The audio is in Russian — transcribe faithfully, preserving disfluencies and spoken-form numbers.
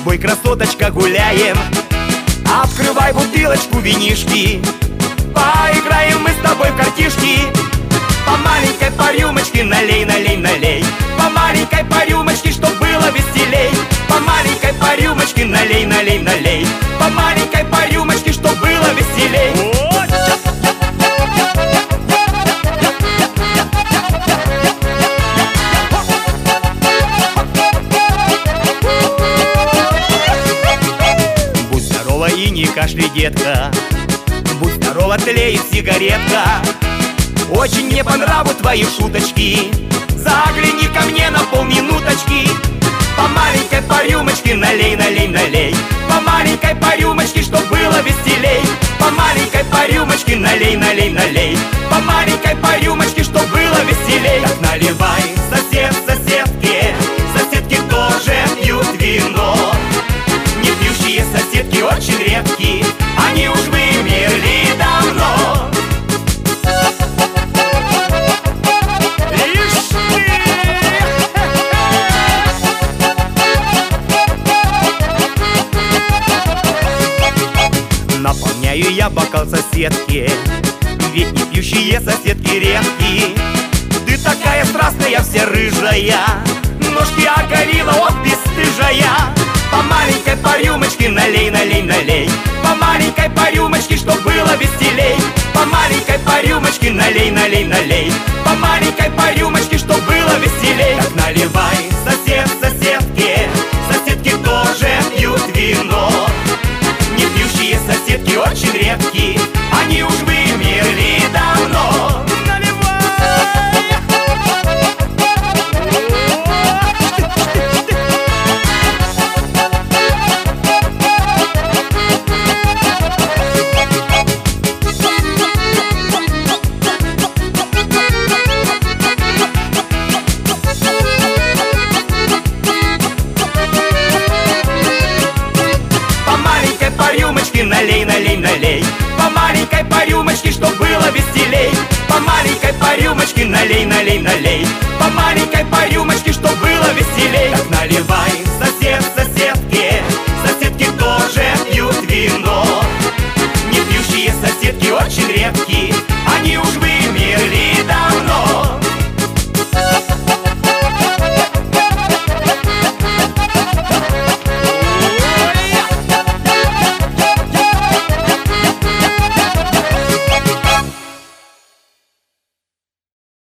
тобой, красоточка, гуляем. Открывай бутылочку винишки, поиграем мы с тобой в картишки. По маленькой, по рюмочке налей, налей, налей. По маленькой, по рюмочке, чтоб было веселей. По маленькой, по рюмочке налей, налей, налей. По маленькой, по рюмочке, чтоб было веселей. Будь здорова и не кашляй, детка. Будь здорова, тлеет сигаретка. Очень мне по нраву твои шуточки. Загляни ко мне на полминуточки. По маленькой, по рюмочке налей, налей, налей. По маленькой, по рюмочке, чтоб было веселей. По маленькой, по рюмочке налей, налей, налей. По маленькой, по рюмочке, чтоб было веселей. Так наливай, сосед, соседки. Соседки тоже пьют вино. Не пьющие соседки очень редки. Они уж вымерли давно. Наполняю я бокал соседки, ведь не пьющие соседки редки. Ты такая страстная, вся рыжая, ножки оголила, вот бесстыжая. По маленькой, по рюмочке налей, налей, налей. По маленькой, по рюмочке, чтоб было веселей. По маленькой, по рюмочке налей, налей, налей. По маленькой, по рюмочке, чтоб было веселей. Так наливай, сосед, соседки. Соседки тоже пьют вино. Не пьющие соседки очень редки. Они уж вымерли давно. Налей, налей, налей. По маленькой, по рюмочке, чтоб было веселей. По маленькой, по рюмочке налей, налей, налей. По маленькой, по рюмочке, чтоб было веселей. Так наливай,